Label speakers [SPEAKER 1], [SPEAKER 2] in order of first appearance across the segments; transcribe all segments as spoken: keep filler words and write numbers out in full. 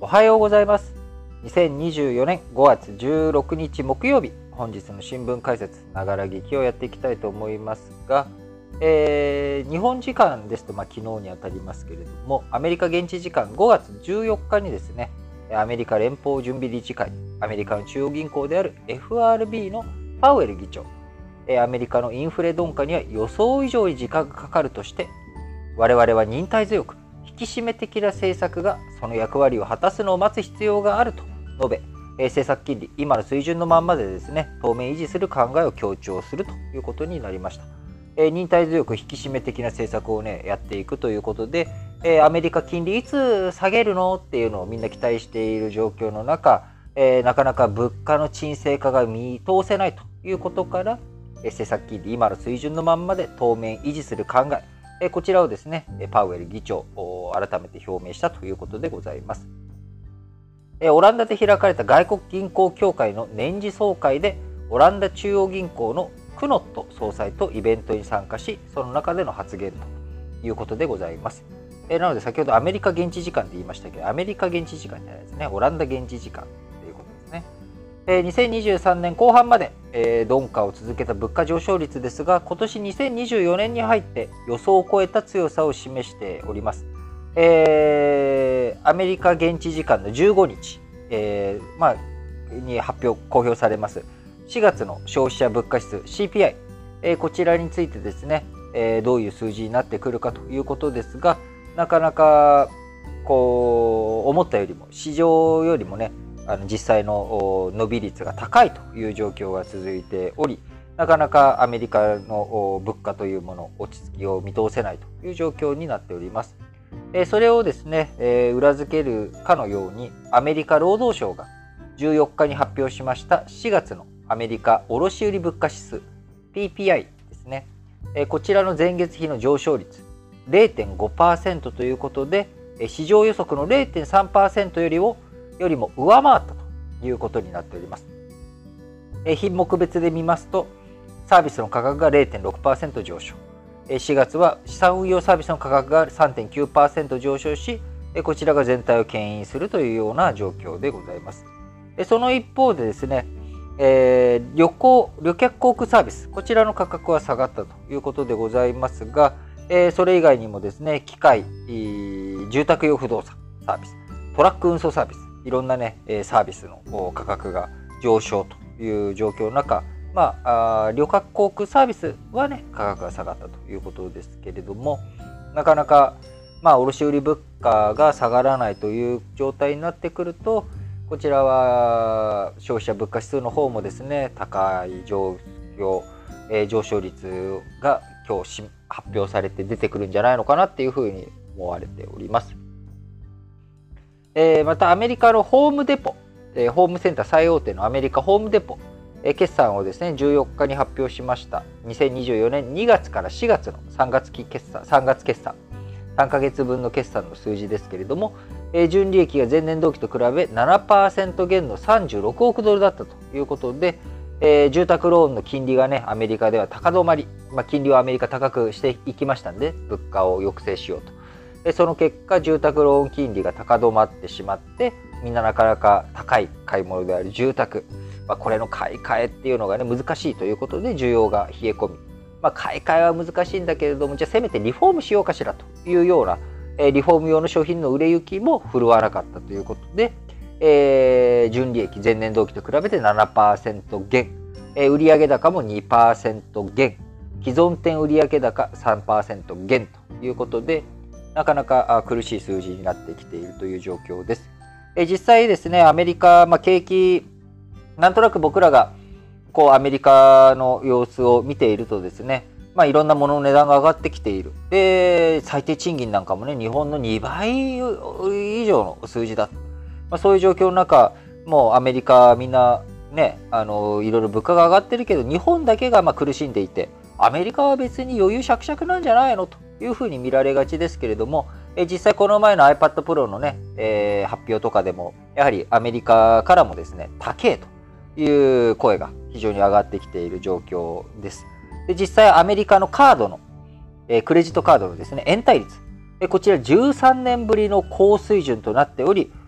[SPEAKER 1] おはようございます。にせんにじゅうよねんごがつじゅうろくにち木曜日、本日の新聞解説、ながら聞きをやっていきたいと思いますが、えー、日本時間ですと、まあ、昨日にあたりますけれども、アメリカ現地時間ごがつじゅうよっかにですね、アメリカ連邦準備理事会、アメリカの中央銀行である エフアールビー のパウエル議長、アメリカのインフレ鈍化には予想以上に時間がかかるとして、我々は忍耐強く引き締め的な政策がその役割を果たすのを待つ必要があると述べ、政策金利今の水準のまんまでですね、当面維持する考えを強調するということになりました。忍耐強く引き締め的な政策をねやっていくということで、アメリカ金利いつ下げるのっていうのをみんな期待している状況の中、なかなか物価の沈静化が見通せないということから、政策金利今の水準のまんまで当面維持する考え、こちらをですねパウエル議長改めて表明したということでございます。オランダで開かれた外国銀行協会の年次総会で、オランダ中央銀行のクノット総裁とイベントに参加し、その中での発言ということでございます。なので先ほどアメリカ現地時間って言いましたけど、アメリカ現地時間じゃないですね、オランダ現地時間ということですね。にせんにじゅうさんねんこう半まで鈍化を続けた物価上昇率ですが、今年にせんにじゅうよねんに入って予想を超えた強さを示しております。えー、アメリカ現地時間のじゅうごにち、えーまあ、に発表公表されますしがつの消費者物価指数 シーピーアイ、えー、こちらについてですね、えー、どういう数字になってくるかということですが、なかなかこう思ったよりも市場よりもね、あの実際の伸び率が高いという状況が続いており、なかなかアメリカの物価というもの落ち着きを見通せないという状況になっております。それをですね裏付けるかのように、アメリカ労働省がじゅうよっかに発表しましたしがつのアメリカ卸売物価指数 ピーピーアイ ですね、こちらの前月比の上昇率 れいてんごパーセント ということで、市場予測の れいてんさんパーセント よりもよりも上回ったということになっております。品目別で見ますと、サービスの価格が れいてんろくパーセント 上昇、しがつは資産運用サービスの価格が さんてんきゅうパーセント 上昇し、こちらが全体を牽引するというような状況でございます。その一方でですね、えー、旅行旅客航空サービス、こちらの価格は下がったということでございますが、えー、それ以外にもですね、機械、住宅用不動産サービス、トラック運送サービス、いろんなねサービスの価格が上昇という状況の中、まあ、あ旅客航空サービスはね価格が下がったということですけれども、なかなかまあ卸売物価が下がらないという状態になってくると、こちらは消費者物価指数の方もですね高い上昇、えー、上昇率が今日発表されて出てくるんじゃないのかなっていうふうに思われております。えー、またアメリカのホームデポ、えー、ホームセンター最大手のアメリカホームデポ、えー、決算をですねじゅうよっかに発表しました。にせんにじゅうよねんにがつからしがつのさんがつ期決算、さんがつ決算、さんかげつぶんの決算の数字ですけれども、えー、純利益が前年同期と比べ ななパーセント 減のさんじゅうろくおくドルだったということで、えー、住宅ローンの金利がねアメリカでは高止まり、まあ、金利をアメリカ高くしていきましたんで、物価を抑制しようと。でその結果、住宅ローン金利が高止まってしまって、みんななかなか高い買い物である住宅、まあ、これの買い替えっていうのがね難しいということで需要が冷え込み、まあ、買い替えは難しいんだけれども、じゃあせめてリフォームしようかしらというような、えー、リフォーム用の商品の売れ行きも振るわなかったということで、えー、純利益前年同期と比べて ななパーセント 減、えー、売上高も にパーセント 減、既存店売上高 さんパーセント 減ということで、なかなか苦しい数字になってきているという状況です。え実際ですね、アメリカ、まあ、景気、なんとなく僕らがこうアメリカの様子を見ているとですね、まあ、いろんなものの値段が上がってきている。で、最低賃金なんかもね、日本のにばい以上の数字だ。まあ、そういう状況の中、もうアメリカみんなね、あのいろいろ物価が上がってるけど、日本だけがまあ苦しんでいて、アメリカは別に余裕しゃくしゃくなんじゃないのというふうに見られがちですけれども、え実際この前の iPad Pro のね、えー、発表とかでもやはりアメリカからもですね高えという声が非常に上がってきている状況です。で実際アメリカのカードの、えー、クレジットカードのですね延滞率、えこちらじゅうさんねんぶりの高水準となっており、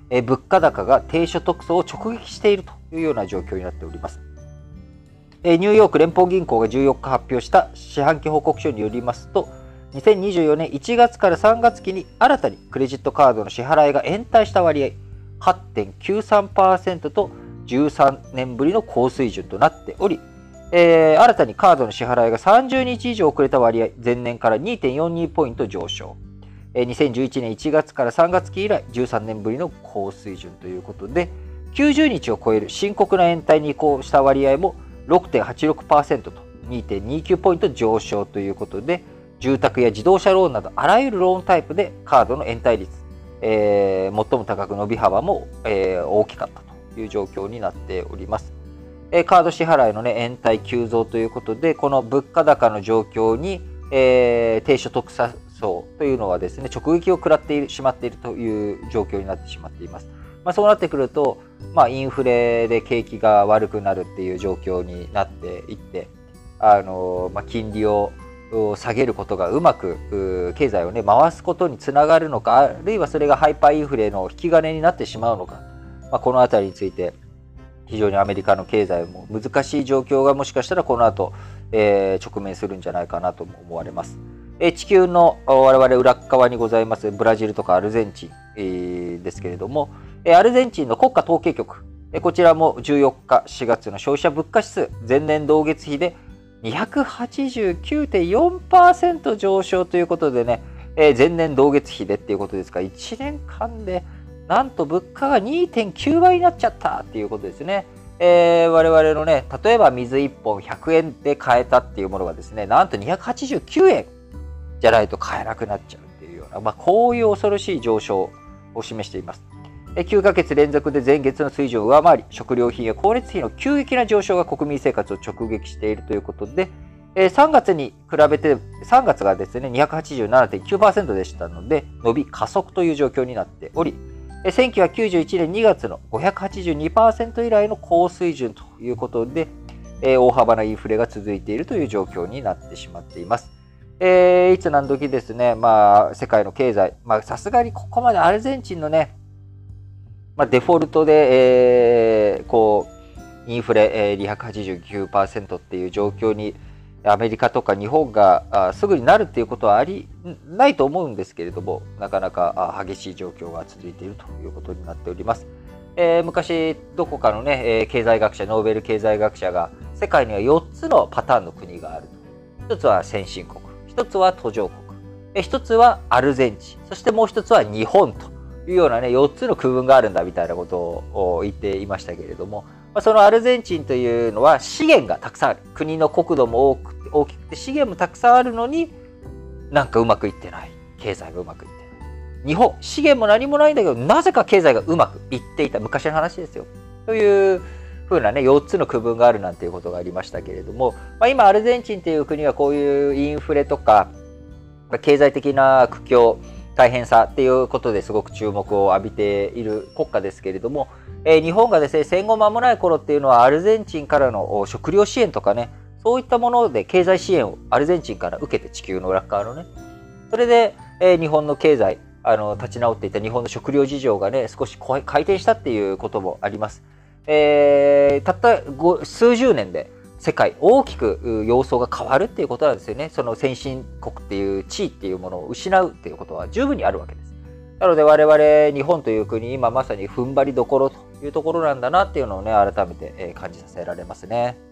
[SPEAKER 1] え物価高が低所得層を直撃しているというような状況になっております。えニューヨーク連邦銀行がじゅうよっか発表した四半期報告書によりますと、にせんにじゅうよねんいちがつからさんがつ期に新たにクレジットカードの支払いが延滞した割合 はちてんきゅうさんパーセント とじゅうさんねんぶりの高水準となっており、えー、新たにカードの支払いがさんじゅうにち以上遅れた割合、前年から にてんよんに ポイント上昇。えー、にせんじゅういちねんいちがつからさんがつ期以来じゅうさんねんぶりの高水準ということで、きゅうじゅうにちを超える深刻な延滞に移行した割合も ろくてんはちろくパーセント と にてんにきゅう ポイント上昇ということで、住宅や自動車ローンなどあらゆるローンタイプでカードの延滞率、えー、最も高く伸び幅も、えー、大きかったという状況になっております。えー、カード支払いの、ね、延滞急増ということで、この物価高の状況に、えー、低所得者層というのはですね、直撃を食らっているしまっているという状況になってしまっています。まあ、そうなってくると、まあ、インフレで景気が悪くなるっていう状況になっていって、あのまあ、金利を下げることがうまく経済をね回すことにつながるのか、あるいはそれがハイパーインフレの引き金になってしまうのか、まあ、このあたりについて非常にアメリカの経済も難しい状況がもしかしたらこの後、えー、直面するんじゃないかなとも思われます。えー、地球の我々裏側にございますブラジルとかアルゼンチン、えー、ですけれども、えー、アルゼンチンの国家統計局、えー、こちらもじゅうよっかしがつの消費者物価指数前年同月比でにひゃくはちじゅうきゅうてんよんパーセント 上昇ということでね、えー、前年同月比でっていうことですから、いちねんかんでなんと物価が にてんきゅうばいになっちゃったっていうことですね。えー、我々のね、例えば水いっぽんひゃくえんで買えたっていうものがですね、なんとにひゃくはちじゅうきゅうえんじゃないと買えなくなっちゃうっていうような、まあ、こういう恐ろしい上昇を示しています。きゅうかげつ連続で前月の水準を上回り、食料品や光熱費の急激な上昇が国民生活を直撃しているということで、さんがつに比べて、さんがつがですね、にひゃくはちじゅうななてんきゅうパーセント でしたので、伸び加速という状況になっており、せんきゅうひゃくきゅうじゅういちねんにがつの ごひゃくはちじゅうにパーセント 以来の高水準ということで、大幅なインフレが続いているという状況になってしまっています。えー、いつ何時ですね、まあ、世界の経済、まあ、さすがにここまでアルゼンチンのね、まあ、デフォルトで、えー、こうインフレ、えー、にひゃくはちじゅうきゅうパーセント っていう状況にアメリカとか日本があすぐになるっていうことはありないと思うんですけれども、なかなかあ激しい状況が続いているということになっております。えー、昔どこかのね、えー、経済学者、ノーベル経済学者が世界にはよっつのパターンの国があると。一つは先進国、一つは途上国、えー、一つはアルゼンチン、そしてもう一つは日本というようなね、よっつの区分があるんだみたいなことを言っていましたけれども、そのアルゼンチンというのは資源がたくさんある。国の国土も多くて大きくて資源もたくさんあるのに、なんかうまくいってない。経済がうまくいってない。日本、資源も何もないんだけど、なぜか経済がうまくいっていた。昔の話ですよ。というふうなね、よっつの区分があるなんていうことがありましたけれども、まあ、今アルゼンチンという国はこういうインフレとか、経済的な苦境、大変さっていうことですごく注目を浴びている国家ですけれども、えー、日本がですね、戦後間もない頃っていうのはアルゼンチンからの食料支援とかね、そういったもので経済支援をアルゼンチンから受けて、地球の裏側のね、それで、えー、日本の経済、あの立ち直っていた日本の食料事情がね、少し回転したっていうこともあります。えー、たった数十年で世界大きく様相が変わるっていうことなんですよね。その先進国っていう地位っていうものを失うっていうことは十分にあるわけです。なので我々日本という国、今まさに踏ん張りどころというところなんだなっていうのをね、改めて感じさせられますね。